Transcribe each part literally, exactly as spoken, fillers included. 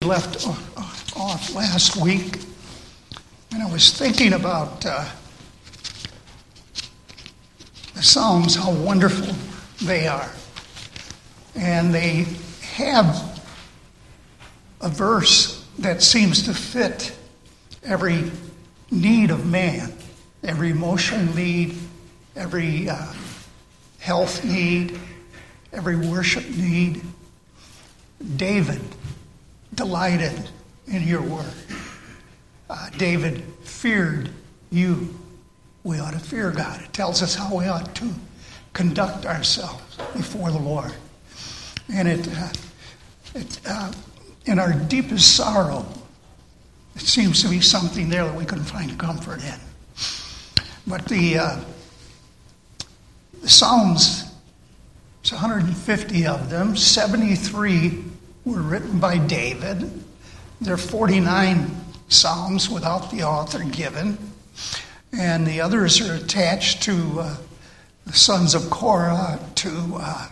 left off last week, and I was thinking about uh, the Psalms, how wonderful they are. And they have a verse that seems to fit every need of man, every emotional need, every uh, health need, every worship need. David delighted in your word. Uh, David feared you. We ought to fear God. It tells us how we ought to conduct ourselves before the Lord. And it, uh, it uh, in our deepest sorrow, it seems to be something there that we can find comfort in. But the, uh, the Psalms, it's one hundred fifty of them, seventy-three were written by David. There are forty-nine Psalms without the author given. And the others are attached to uh, the sons of Korah, to uh,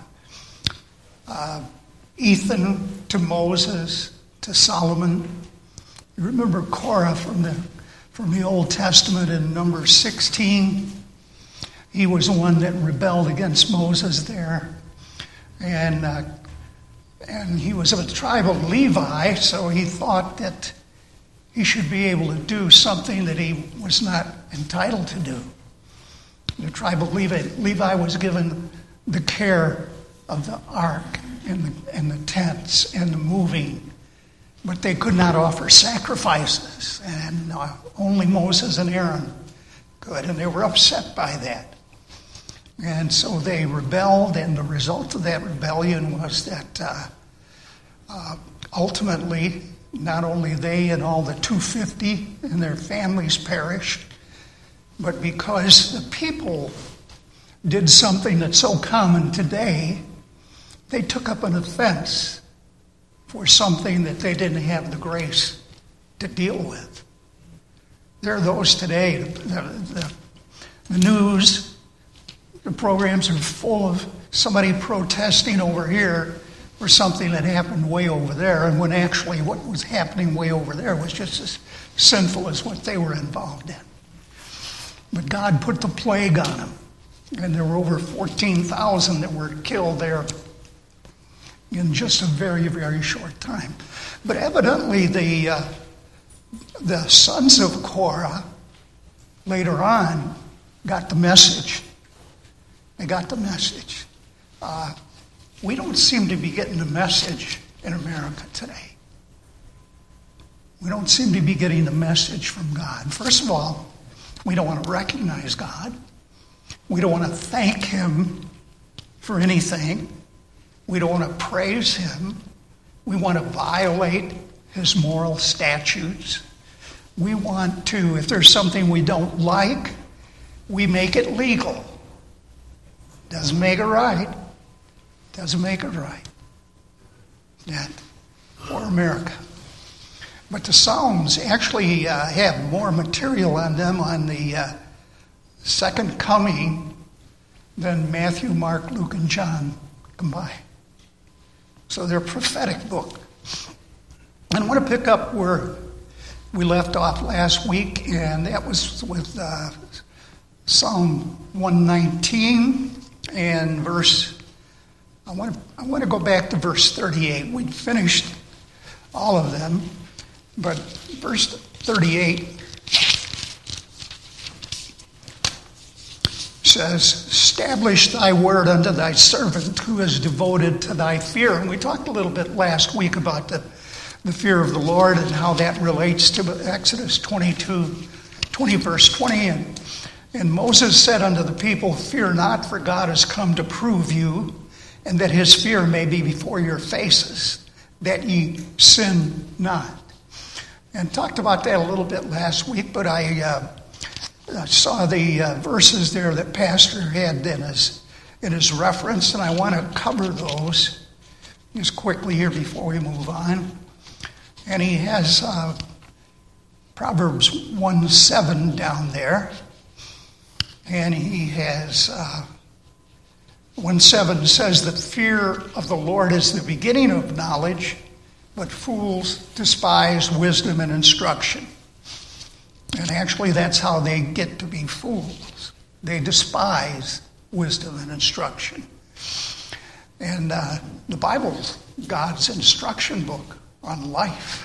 uh, Ethan, to Moses, to Solomon. You remember Korah from the from the Old Testament in Numbers sixteen. He was the one that rebelled against Moses there. And uh, and he was of the tribe of Levi, so he thought that he should be able to do something that he was not entitled to do. The tribe of Levi, Levi was given the care of the ark and the, and the tents and the moving, but they could not offer sacrifices, and uh, only Moses and Aaron could, and they were upset by that. And so they rebelled, and the result of that rebellion was that uh, uh, ultimately, not only they and all the two hundred fifty and their families perished, but because the people did something that's so common today, they took up an offense for something that they didn't have the grace to deal with. There are those today, the, the, the news, the programs are full of somebody protesting over here for something that happened way over there, and when actually what was happening way over there was just as sinful as what they were involved in. But God put the plague on them, and there were over fourteen thousand that were killed there in just a very, very short time. But evidently the uh, the sons of Korah later on got the message. They got the message. Uh, we don't seem to be getting the message in America today. We don't seem to be getting the message from God. First of all, we don't want to recognize God. We don't want to thank Him for anything. We don't want to praise Him. We want to violate His moral statutes. We want to, if there's something we don't like, we make it legal. Doesn't make it right. Doesn't make it right. That for America. But the Psalms actually uh, have more material on them on the uh, second coming than Matthew, Mark, Luke, and John combined. So they're a prophetic book. And I want to pick up where we left off last week, and that was with uh, Psalm one nineteen. And verse, I want to I want to go back to verse thirty-eight. We finished all of them, but verse thirty-eight says, "Establish thy word unto thy servant who is devoted to thy fear." And we talked a little bit last week about the, the fear of the Lord and how that relates to Exodus twenty-two, twenty, verse twenty. And And Moses said unto the people, "Fear not, for God has come to prove you, and that his fear may be before your faces, that ye sin not." And talked about that a little bit last week, but I, uh, I saw the uh, verses there that Pastor had in his, in his reference, and I want to cover those just quickly here before we move on. And he has uh, Proverbs one seven down there. And he has, uh, one seven says that fear of the Lord is the beginning of knowledge, but fools despise wisdom and instruction. And actually, that's how they get to be fools. They despise wisdom and instruction. And uh, the Bible's God's instruction book on life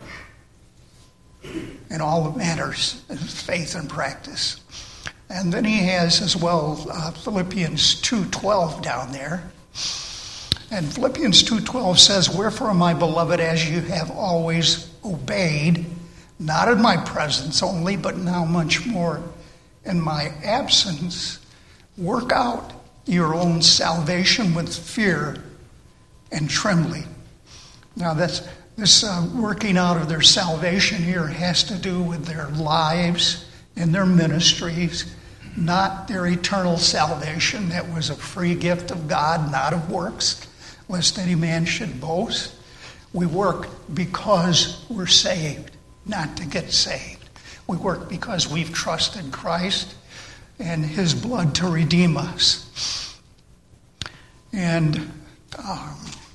and all that matters in faith and practice. And then he has as well uh, Philippians two twelve down there. And Philippians two twelve says, "Wherefore, my beloved, as you have always obeyed, not in my presence only, but now much more in my absence, work out your own salvation with fear and trembling." Now, that's, this uh, working out of their salvation here has to do with their lives and their ministries, not their eternal salvation that was a free gift of God, not of works, lest any man should boast. We work because we're saved, not to get saved. We work because we've trusted Christ and his blood to redeem us. And um,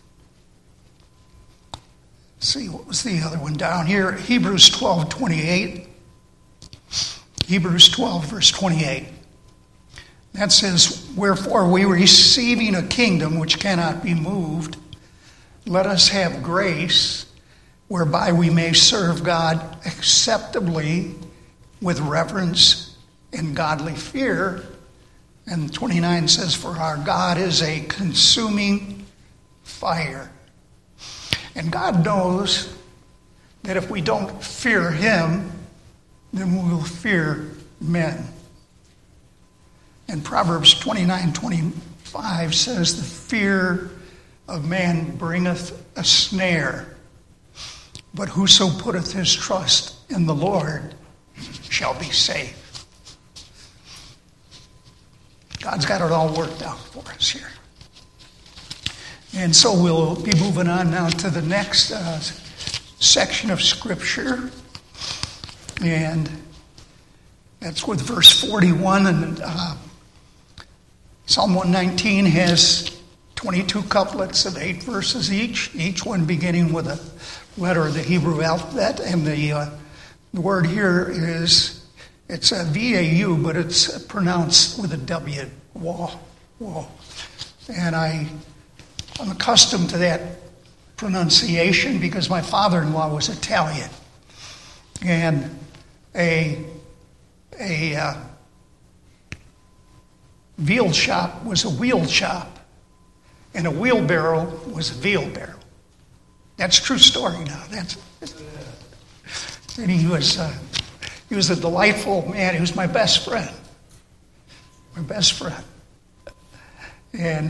see, what was the other one down here? Hebrews twelve twenty-eight. Hebrews twelve, verse twenty-eight. That says, "Wherefore we receiving a kingdom which cannot be moved, let us have grace whereby we may serve God acceptably with reverence and godly fear." And twenty-nine says, "For our God is a consuming fire." And God knows that if we don't fear him, then we will fear men. And Proverbs twenty-nine twenty-five says, "The fear of man bringeth a snare, but whoso putteth his trust in the Lord shall be safe." God's got it all worked out for us here. And so we'll be moving on now to the next uh, section of Scripture. And that's with verse forty-one. And uh, Psalm one nineteen has twenty-two couplets of eight verses each, each one beginning with a letter of the Hebrew alphabet. And the, uh, the word here is, it's a V A U, but it's pronounced with a W, wah, wah. And I, I'm accustomed to that pronunciation because my father-in-law was Italian. And a, a uh, veal shop was a wheel shop, and a wheelbarrow was a veal barrel. That's a true story now. That's, and he was... Uh, He was a delightful man. He was my best friend. My best friend. And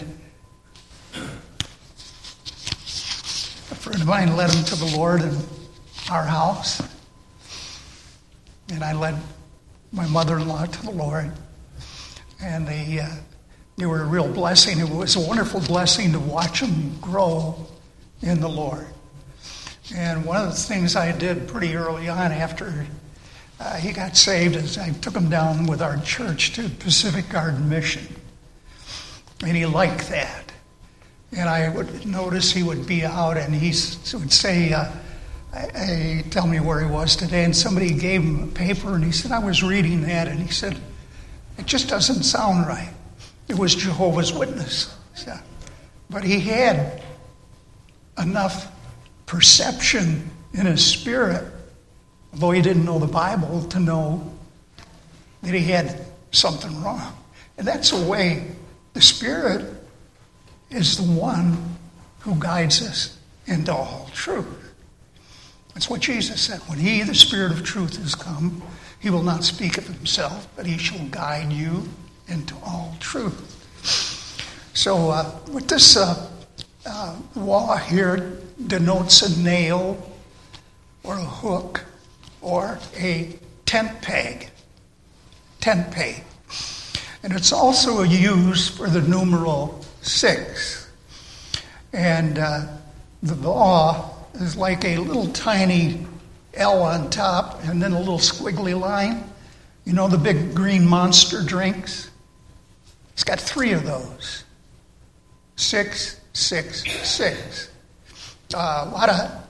a friend of mine led him to the Lord in our house. And I led my mother-in-law to the Lord. And they, uh, they were a real blessing. It was a wonderful blessing to watch them grow in the Lord. And one of the things I did pretty early on after Uh, he got saved as I took him down with our church to Pacific Garden Mission. And he liked that. And I would notice he would be out and he would say, uh, hey, tell me where he was today. And somebody gave him a paper and he said, "I was reading that." And he said, "It just doesn't sound right." It was Jehovah's Witness. So, but he had enough perception in his spirit, although he didn't know the Bible, to know that he had something wrong. And that's the way the Spirit is the one who guides us into all truth. That's what Jesus said. When he, the Spirit of truth, is come, he will not speak of himself, but he shall guide you into all truth. So uh, with this uh, uh, wah here denotes a nail or a hook, or a tent peg, tent peg. And it's also used for the numeral six. And uh, the law is like a little tiny L on top and then a little squiggly line. You know the big green Monster drinks? It's got three of those. Six, six, six. Uh, a lot of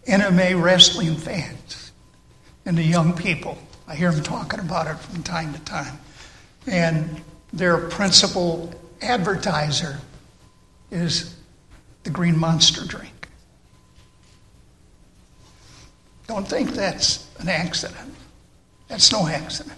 N M A wrestling fans and the young people. I hear them talking about it from time to time. And their principal advertiser is the Green Monster drink. Don't think that's an accident. That's no accident.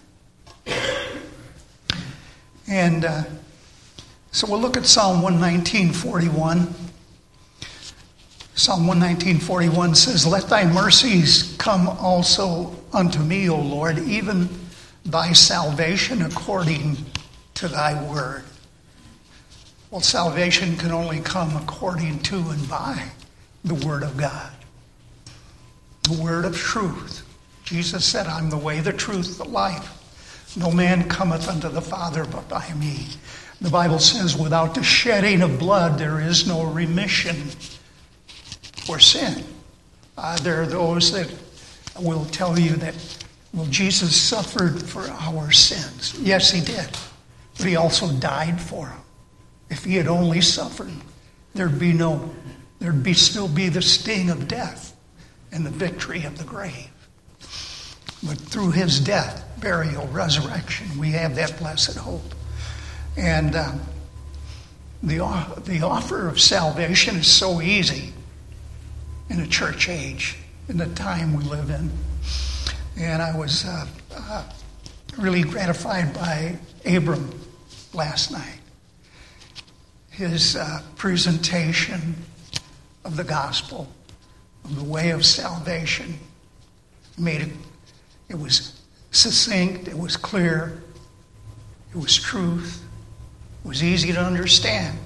And uh, so we'll look at Psalm one nineteen forty-one. Psalm one nineteen forty-one says, "Let thy mercies come also unto me, O Lord, even thy salvation according to thy word." Well, salvation can only come according to and by the word of God. The word of truth. Jesus said, "I'm the way, the truth, the life. No man cometh unto the Father but by me." The Bible says, without the shedding of blood, there is no remission for sin. Uh, there are those that will tell you that, well, Jesus suffered for our sins. Yes, he did. But he also died for them. If he had only suffered, there'd be no, there'd be still be the sting of death and the victory of the grave. But through his death, burial, resurrection, we have that blessed hope. And um, the, the offer of salvation is so easy in the church age, in the time we live in. And I was uh, uh, really gratified by Abram last night. His uh, presentation of the gospel, of the way of salvation, made it, it was succinct, it was clear, it was truth, it was easy to understand.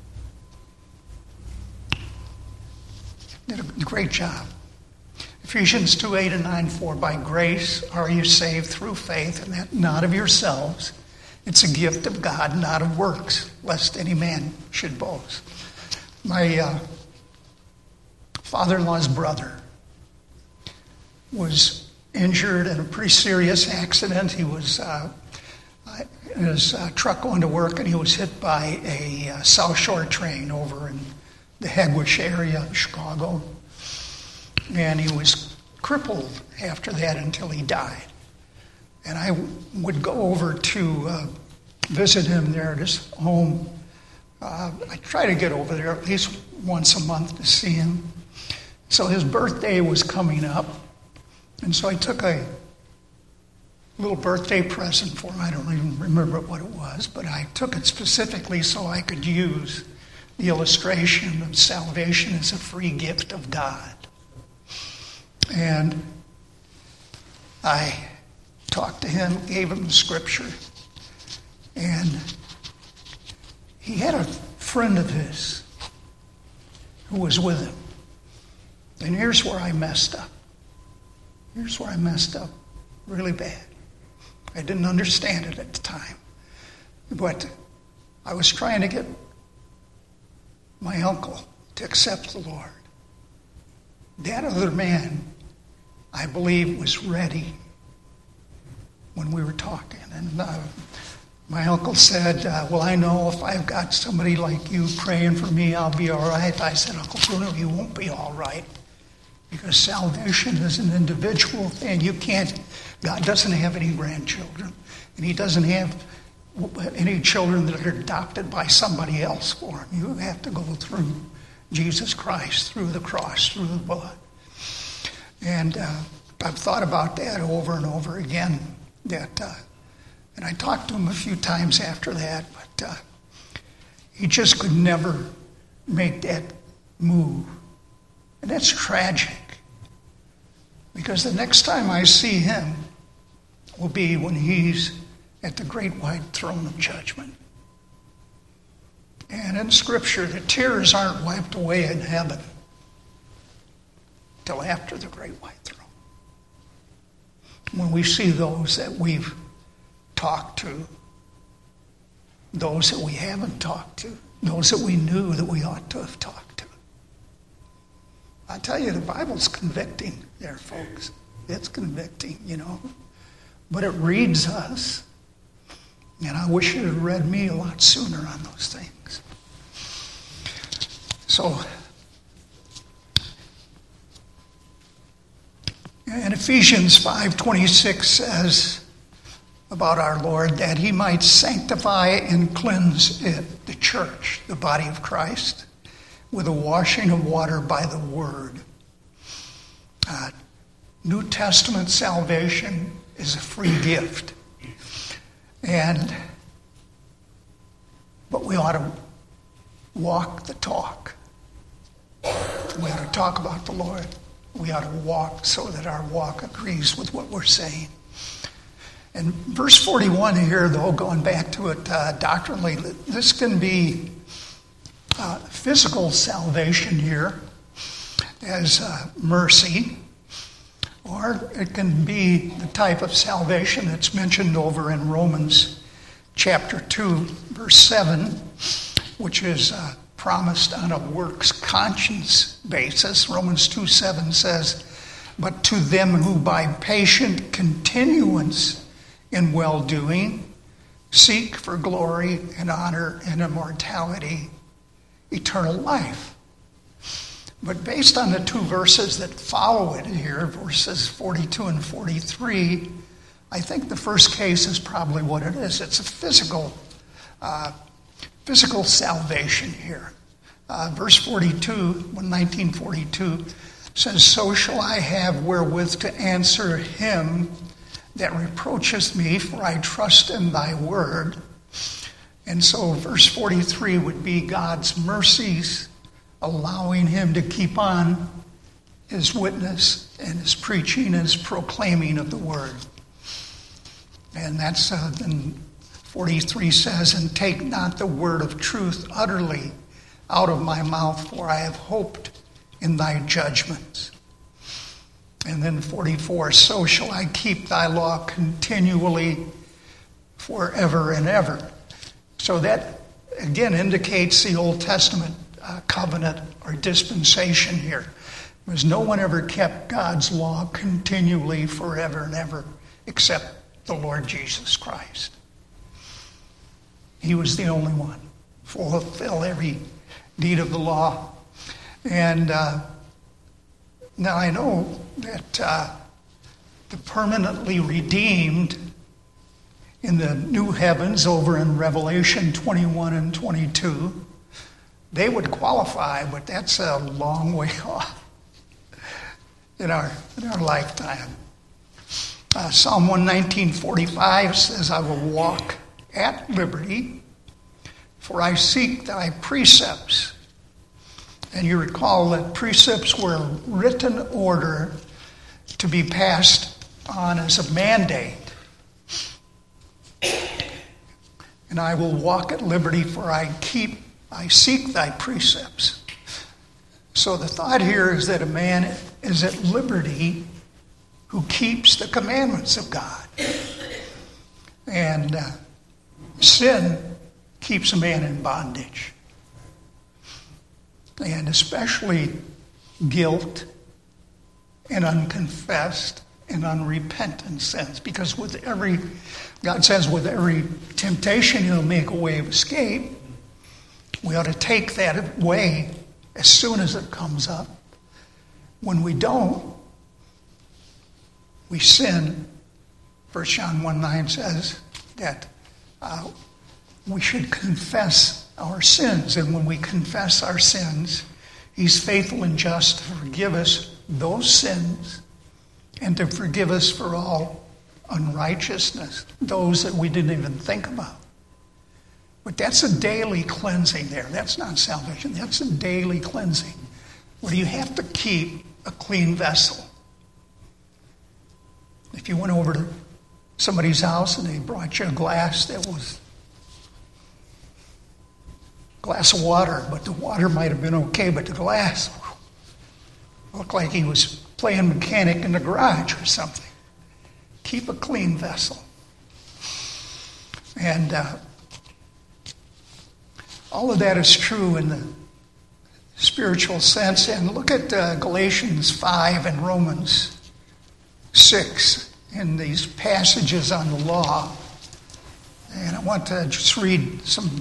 Did a great job. Ephesians two, eight and nine, "For by grace are you saved through faith, and that not of yourselves. It's a gift of God, not of works, lest any man should boast." My uh, father-in-law's brother was injured in a pretty serious accident. He was uh, in his uh, truck going to work, and he was hit by a uh, South Shore train over in the Hegewisch area of Chicago. And he was crippled after that until he died. And I would go over to uh, visit him there at his home. Uh, I try to get over there at least once a month to see him. So his birthday was coming up. And so I took a little birthday present for him. I don't even remember what it was, but I took it specifically so I could use the illustration of salvation as a free gift of God. And I talked to him, gave him the scripture, and he had a friend of his who was with him. And here's where I messed up. Here's where I messed up really bad. I didn't understand it at the time. But I was trying to get my uncle to accept the Lord. That other man, I believe, was ready when we were talking. And uh, my uncle said, uh, well, I know if I've got somebody like you praying for me, I'll be all right. I said, Uncle Bruno, you won't be all right. Because salvation is an individual thing. You can't, God doesn't have any grandchildren. And he doesn't have any children that are adopted by somebody else for him. You have to go through Jesus Christ, through the cross, through the blood. And uh, I've thought about that over and over again. That, uh, and I talked to him a few times after that, but uh, he just could never make that move. And that's tragic. Because the next time I see him will be when he's at the great white throne of judgment. And in Scripture, the tears aren't wiped away in heaven till after the great white throne. When we see those that we've talked to, those that we haven't talked to, those that we knew that we ought to have talked to. I tell you, the Bible's convicting there, folks. It's convicting, you know. But it reads us. And I wish it had read me a lot sooner on those things. So, And Ephesians five twenty-six says about our Lord that he might sanctify and cleanse it, the church, the body of Christ, with a washing of water by the word. Uh, New Testament salvation is a free gift. And but we ought to walk the talk. We ought to talk about the Lord. We ought to walk so that our walk agrees with what we're saying. And verse forty-one here, though, going back to it uh, doctrinally, this can be uh, physical salvation here as uh, mercy, or it can be the type of salvation that's mentioned over in Romans chapter two, verse seven, which is uh, promised on a works conscience basis. Romans two seven says, "But to them who by patient continuance in well-doing seek for glory and honor and immortality, eternal life." But based on the two verses that follow it here, verses forty-two and forty-three, I think the first case is probably what it is. It's a physical uh, physical salvation here. Uh, verse forty-two, nineteen forty-two, says, "So shall I have wherewith to answer him that reproacheth me, for I trust in thy word." And so verse forty-three would be God's mercies, allowing him to keep on his witness and his preaching and his proclaiming of the word. And that's uh, then forty-three says, "And take not the word of truth utterly out of my mouth, for I have hoped in thy judgments." And then forty-four, "So shall I keep thy law continually forever and ever." So that, again, indicates the Old Testament uh, covenant or dispensation here. Because no one ever kept God's law continually forever and ever except the Lord Jesus Christ. He was the only one. Fulfill every deed of the law. And uh, now I know that uh, the permanently redeemed in the new heavens over in Revelation twenty-one and twenty-two, they would qualify, but that's a long way off in our, in our lifetime. Uh, Psalm one nineteen forty-five says, "I will walk at liberty, for I seek thy precepts." And you recall that precepts were a written order to be passed on as a mandate. "And I will walk at liberty, for I keep, I seek thy precepts." So the thought here is that a man is at liberty who keeps the commandments of God. And uh, sin keeps a man in bondage. And especially guilt and unconfessed and unrepentant sins. Because with every, God says, with every temptation, he'll make a way of escape. We ought to take that way as soon as it comes up. When we don't, we sin. First John one nine says that uh, we should confess our sins. And when we confess our sins, he's faithful and just to forgive us those sins and to forgive us for all unrighteousness, those that we didn't even think about. But that's a daily cleansing there. That's not salvation. That's a daily cleansing where you have to keep a clean vessel. If you went over to somebody's house and they brought you a glass that was a glass of water, but the water might have been okay, but the glass looked like he was playing mechanic in the garage or something. Keep a clean vessel. And uh, all of that is true in the spiritual sense. And look at uh, Galatians five and Romans six in these passages on the law. And I want to just read some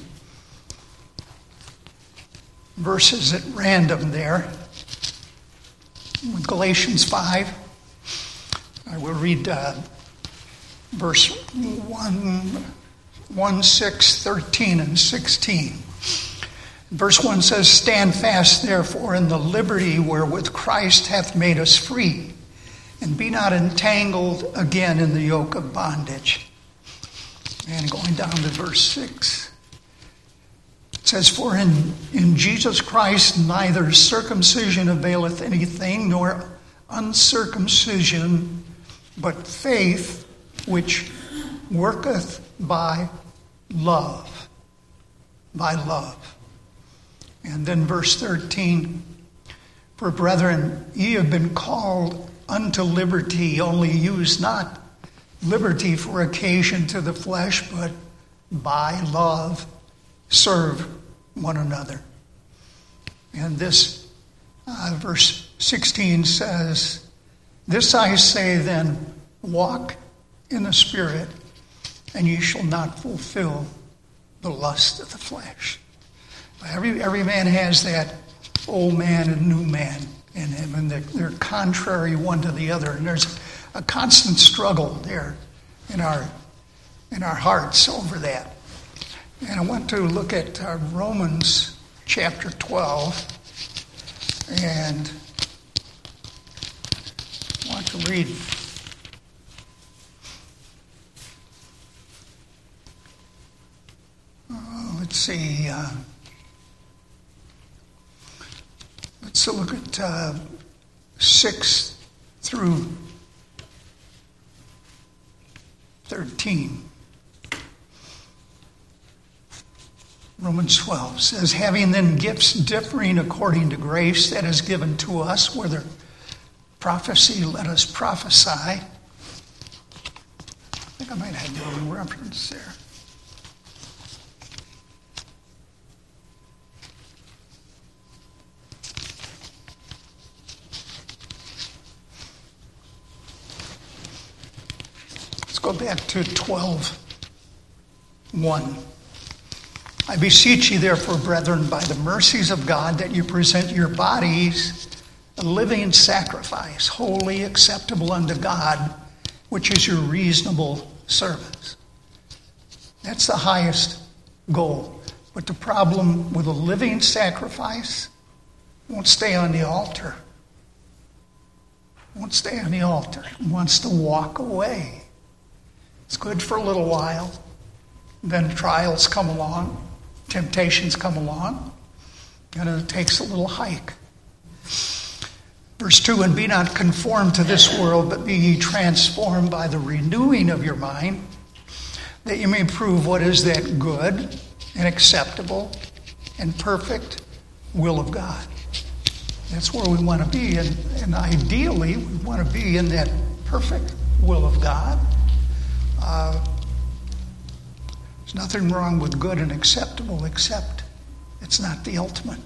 verses at random there. Galatians five. I will read uh, verse one, one, six, thirteen, and sixteen. Verse one says, "Stand fast, therefore, in the liberty wherewith Christ hath made us free, and be not entangled again in the yoke of bondage." And going down to verse six, it says, "For in, in Jesus Christ neither circumcision availeth anything, nor uncircumcision, but faith which worketh by love." By love. And then verse thirteen, "For brethren, ye have been called unto liberty, only use not liberty for occasion to the flesh, but by love serve one another." And this uh, verse sixteen says, "This I say then, walk in the Spirit, and ye shall not fulfill the lust of the flesh." Every, every man has that old man and new man in him, and they're, they're contrary one to the other. And there's a constant struggle there in our in our hearts over that. And I want to look at uh, Romans chapter twelve, and I want to read uh, let's see uh, let's look at uh, six through thirteen. Romans twelve says, "Having then gifts differing according to grace that is given to us, whether prophecy, let us prophesy." I think I might have the wrong reference there. Let's go back to twelve one. "I beseech you, therefore, brethren, by the mercies of God, that you present your bodies a living sacrifice, wholly acceptable unto God, which is your reasonable service." That's the highest goal. But the problem with a living sacrifice won't stay on the altar. Won't stay on the altar. It wants to walk away. It's good for a little while. Then trials come along. Temptations come along, and it takes a little hike. Verse two, "And be not conformed to this world, but be ye transformed by the renewing of your mind, that you may prove what is that good and acceptable and perfect will of God." That's where we want to be, and, and ideally we want to be in that perfect will of God. Uh, There's nothing wrong with good and acceptable, except it's not the ultimate.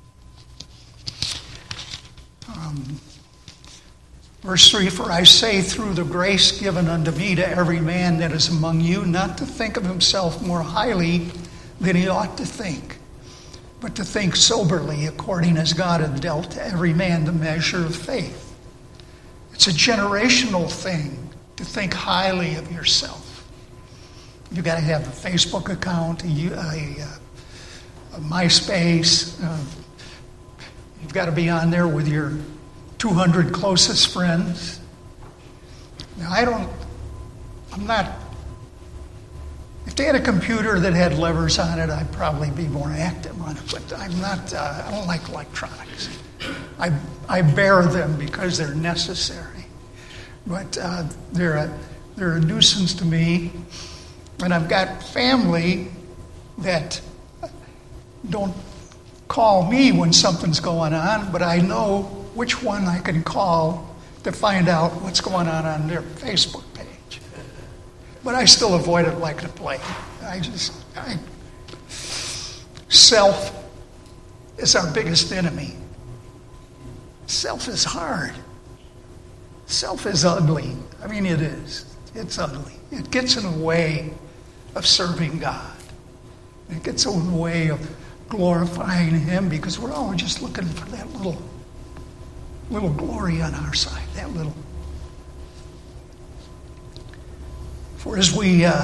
Um, verse three, "For I say through the grace given unto me to every man that is among you, not to think of himself more highly than he ought to think, but to think soberly, according as God hath dealt to every man the measure of faith." It's a generational thing to think highly of yourself. You've got to have a Facebook account, a, a, a MySpace. Uh, you've got to be on there with your two hundred closest friends. Now, I don't, I'm not, if they had a computer that had levers on it, I'd probably be more active on it. But I'm not, uh, I don't like electronics. I, I bear them because they're necessary. But uh, they're, a, they're a nuisance to me. And I've got family that don't call me when something's going on, but I know which one I can call to find out what's going on on their Facebook page. But I still avoid it like the plague. I just, I, self is our biggest enemy. Self is hard. Self is ugly. I mean, it is. It's ugly. It gets in the way of serving God. It gets in the way of glorifying Him, because we're all just looking for that little, little glory on our side, that little, For as we uh,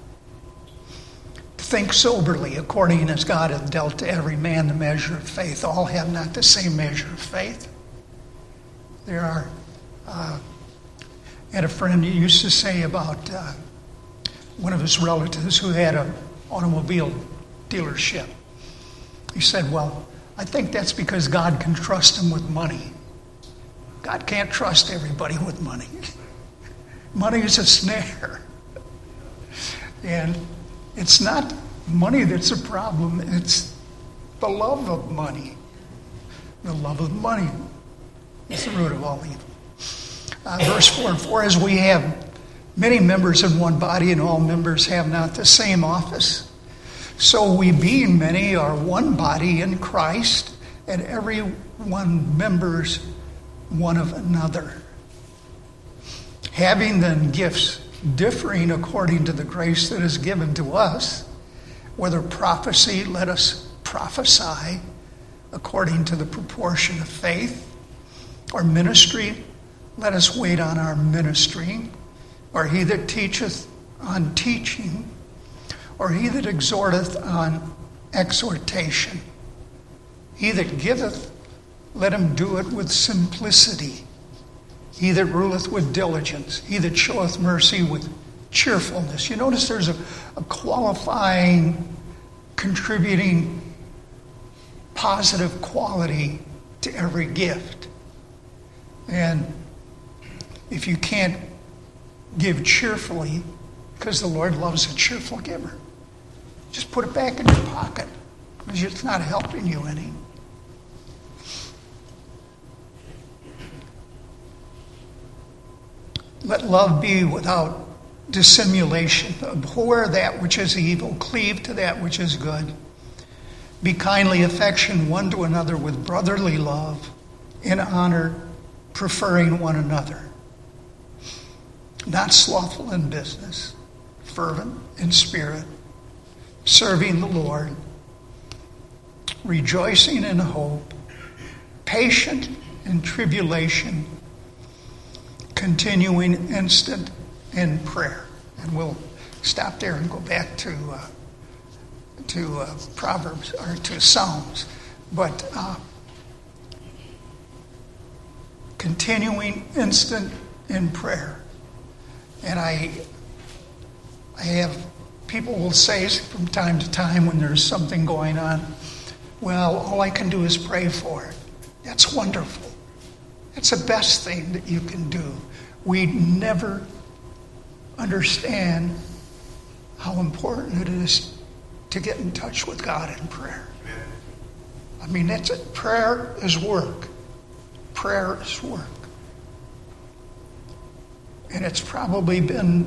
think soberly, according as God hath dealt to every man the measure of faith, all have not the same measure of faith. There are, uh, I had a friend who used to say about uh, one of his relatives who had an automobile dealership. He said, well, I think that's because God can trust him with money. God can't trust everybody with money. Money is a snare. And it's not money that's a problem, it's the love of money. The love of money is the root of all evil. Uh, verse four, for as we have many members in one body, and all members have not the same office, so we being many are one body in Christ, and every one members one of another. Having then gifts differing according to the grace that is given to us, whether prophecy, let us prophesy according to the proportion of faith, or ministry, let us wait on our ministry, or he that teacheth on teaching, or he that exhorteth on exhortation. He that giveth, let him do it with simplicity. He that ruleth with diligence. He that showeth mercy with cheerfulness. You notice there's a, a qualifying, contributing, positive quality to every gift. And if you can't give cheerfully, because the Lord loves a cheerful giver, just put it back in your pocket, because it's not helping you any. Let love be without dissimulation. Abhor that which is evil. Cleave to that which is good. Be kindly affectioned one to another with brotherly love, in honor, preferring one another. Not slothful in business, fervent in spirit, serving the Lord, rejoicing in hope, patient in tribulation, continuing instant in prayer. And we'll stop there and go back to uh, to uh, Proverbs, or to Psalms. But uh, continuing instant in prayer. And I, I have, people will say from time to time when there's something going on, well, all I can do is pray for it. That's wonderful. It's the best thing that you can do. We never understand how important it is to get in touch with God in prayer. I mean, that's it. Prayer is work. Prayer is work. And it's probably been,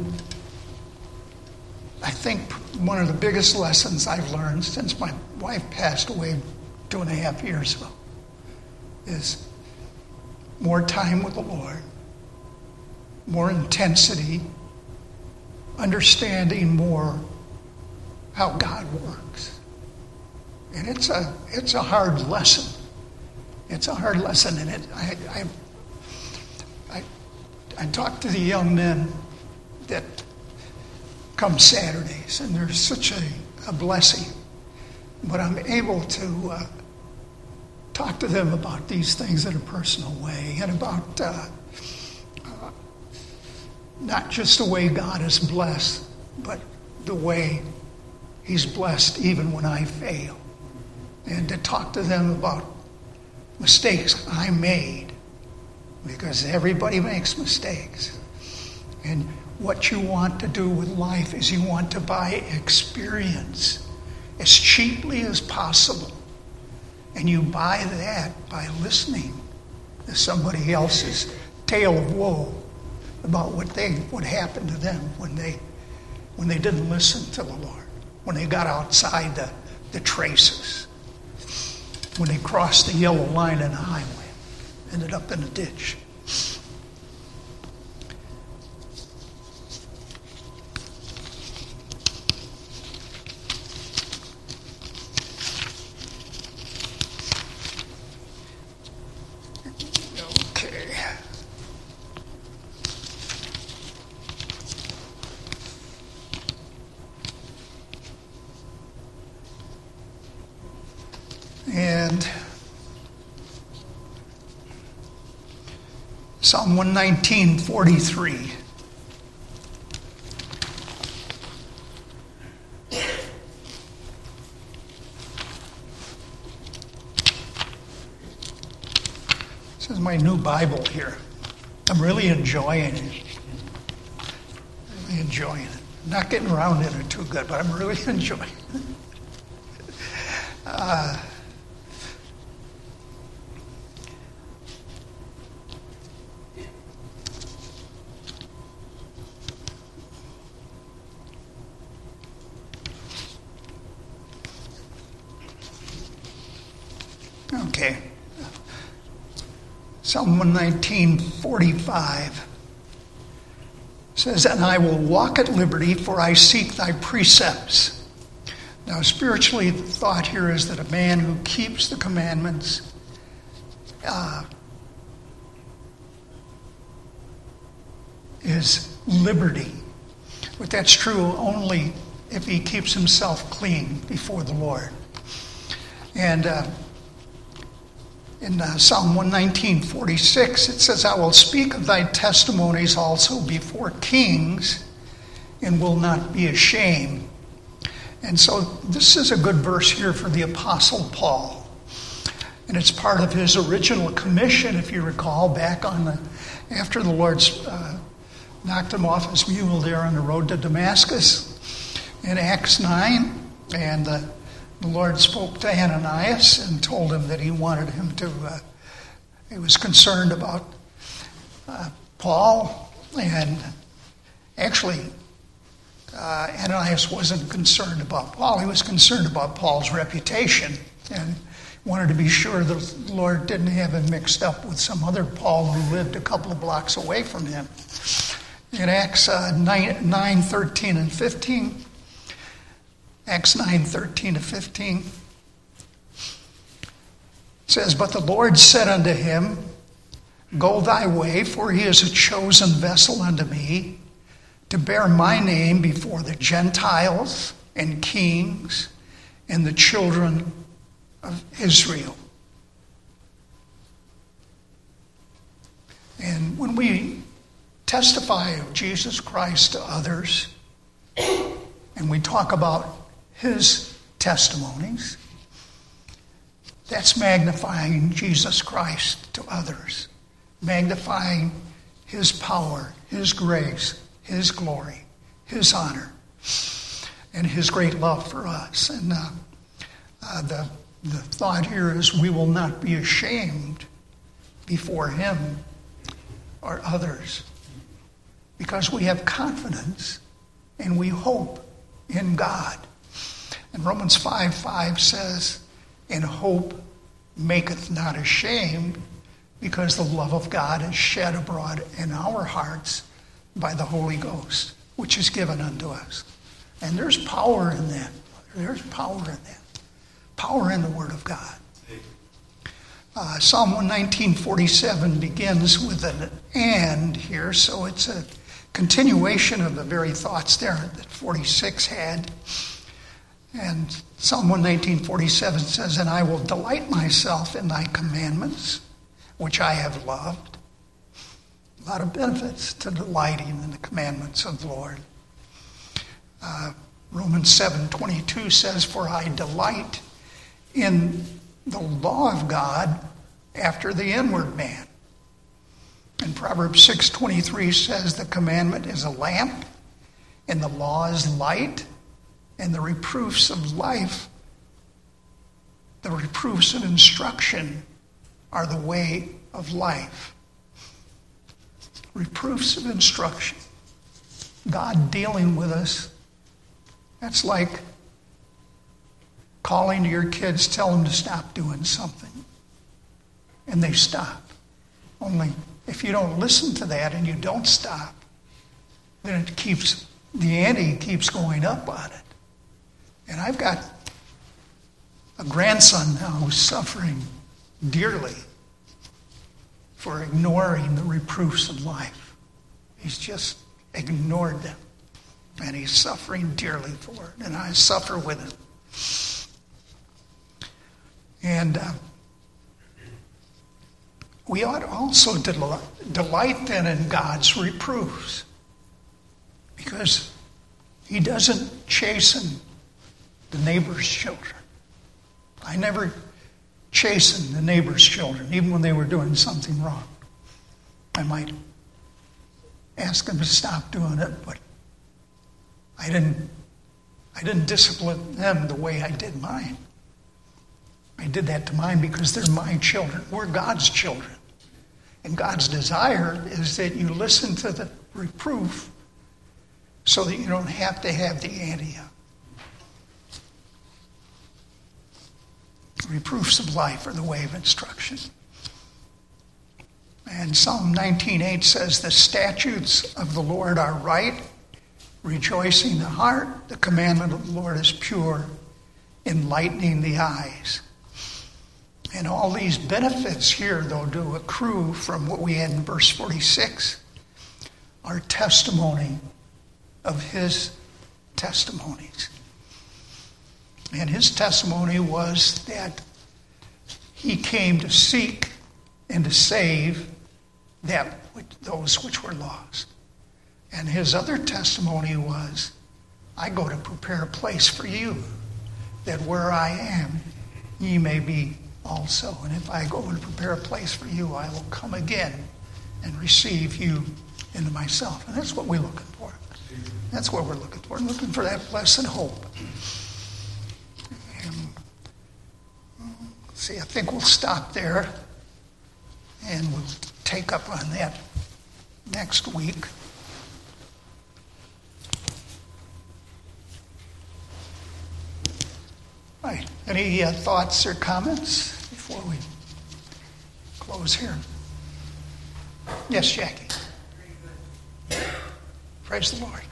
I think, one of the biggest lessons I've learned since my wife passed away two and a half years ago is more time with the Lord, more intensity, understanding more how God works. And it's a it's a hard lesson. It's a hard lesson, and it I I I, I talk to the young men that come Saturdays, and they're such a, a blessing. But I'm able to uh, talk to them about these things in a personal way, and about uh, uh, not just the way God is blessed, but the way He's blessed even when I fail. And to talk to them about mistakes I made, because everybody makes mistakes. And what you want to do with life is you want to buy experience as cheaply as possible. And you buy that by listening to somebody else's tale of woe about what they what happened to them when they when they didn't listen to the Lord, when they got outside the, the traces, when they crossed the yellow line in the highway, ended up in a ditch. Psalm one nineteen, forty-three. This is my new Bible here. I'm really enjoying it. Really enjoying it. Not getting around in it too good, but I'm really enjoying it. Uh, okay. Psalm one nineteen, forty-five says, "And I will walk at liberty, for I seek thy precepts." Now, spiritually, the thought here is that a man who keeps the commandments uh, is liberty. But that's true only if he keeps himself clean before the Lord. And uh, in uh, Psalm one nineteen, forty-six, it says, "I will speak of thy testimonies also before kings, and will not be ashamed." And so this is a good verse here for the Apostle Paul. And it's part of his original commission, if you recall, back on the, after the Lord's uh, knocked him off his mule there on the road to Damascus in Acts nine. And uh, the Lord spoke to Ananias and told him that he wanted him to, uh, he was concerned about uh, Paul. And actually, Uh, Ananias wasn't concerned about Paul. He was concerned about Paul's reputation and wanted to be sure the Lord didn't have him mixed up with some other Paul who lived a couple of blocks away from him. In Acts uh, nine, nine, thirteen, and fifteen, Acts nine, thirteen to fifteen, it says, "But the Lord said unto him, Go thy way, for he is a chosen vessel unto me, to bear my name before the Gentiles and kings and the children of Israel." And when we testify of Jesus Christ to others, and we talk about his testimonies, that's magnifying Jesus Christ to others, magnifying his power, his grace, his glory, his honor, and his great love for us. And uh, uh, the, the thought here is we will not be ashamed before him or others, because we have confidence and we hope in God. And Romans five five says, "And hope maketh not ashamed, because the love of God is shed abroad in our hearts by the Holy Ghost, which is given unto us." And there's power in that. There's power in that. Power in the Word of God. Uh, Psalm one nineteen, forty-seven begins with an "and" here, so it's a continuation of the very thoughts there that forty-six had. And Psalm one nineteen, forty-seven says, "And I will delight myself in thy commandments, which I have loved." A lot of benefits to delighting in the commandments of the Lord. Uh, Romans seven twenty-two says, "For I delight in the law of God after the inward man." And Proverbs six twenty-three says, "The commandment is a lamp, and the law is light, and the reproofs of life, the reproofs of instruction are the way of life." Reproofs of instruction. God dealing with us. That's like calling to your kids, tell them to stop doing something. And they stop. Only if you don't listen to that and you don't stop, then it keeps, the ante keeps going up on it. And I've got a grandson now who's suffering dearly for ignoring the reproofs of life. He's just ignored them. And he's suffering dearly for it. And I suffer with him. And uh, We ought also del- delight then in God's reproofs, because he doesn't chasten the neighbor's children. I never chastened the neighbor's children, even when they were doing something wrong. I might ask them to stop doing it, but I didn't I didn't discipline them the way I did mine. I did that to mine because they're my children. We're God's children. And God's desire is that you listen to the reproof so that you don't have to have the ante up. Reproofs of life are the way of instruction. And Psalm nineteen eight says, the statutes of the Lord are right, rejoicing the heart. The commandment of the Lord is pure, enlightening the eyes. And all these benefits here, though, do accrue from what we had in verse forty-six, our testimony of his testimonies. And his testimony was that he came to seek and to save that which, those which were lost. And his other testimony was, I go to prepare a place for you, that where I am, ye may be also. And if I go and prepare a place for you, I will come again and receive you into myself. And that's what we're looking for. That's what we're looking for. We're looking for that blessed hope. And, see, I think we'll stop there, and we'll take up on that next week. All right. Any uh, thoughts or comments before we close here? Yes, Jackie. Praise the Lord.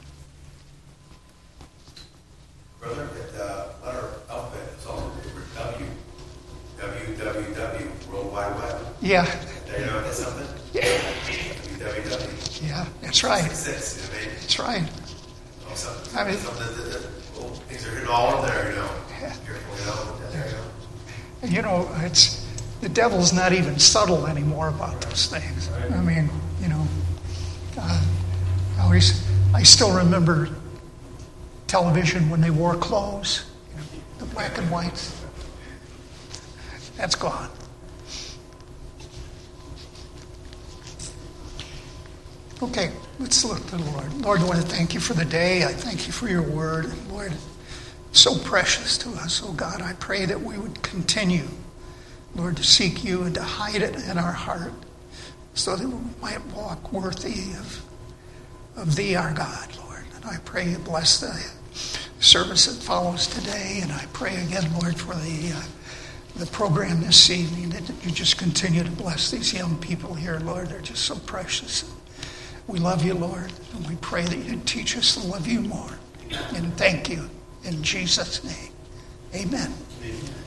Brother, that uh, letter alphabet is also for W. W W W, World Wide Web. Yeah. Do you know that's something? Yeah. W W W. Yeah, that's right. Six, you know what I mean? That's right. Oh, something, I mean, something that, that, that, well, things are hidden all in there, you know. Yeah. Careful, you know. There you go. And you know, it's the devil's not even subtle anymore about those things. Right. I mean, you know, uh, I always, I still remember television when they wore clothes, you know, the black and whites. That's gone. Okay, let's look to the Lord. Lord, I want to thank you for the day. I thank you for your word. Lord, so precious to us. Oh God, I pray that we would continue, Lord, to seek you and to hide it in our heart so that we might walk worthy of, of thee, our God, Lord. And I pray you bless the service that follows today. And I pray again, Lord, for the uh, the program this evening, that you just continue to bless these young people here, Lord. They're just so precious. We love you, Lord, and we pray that you teach us to love you more. And thank you in Jesus' name. Amen. Amen.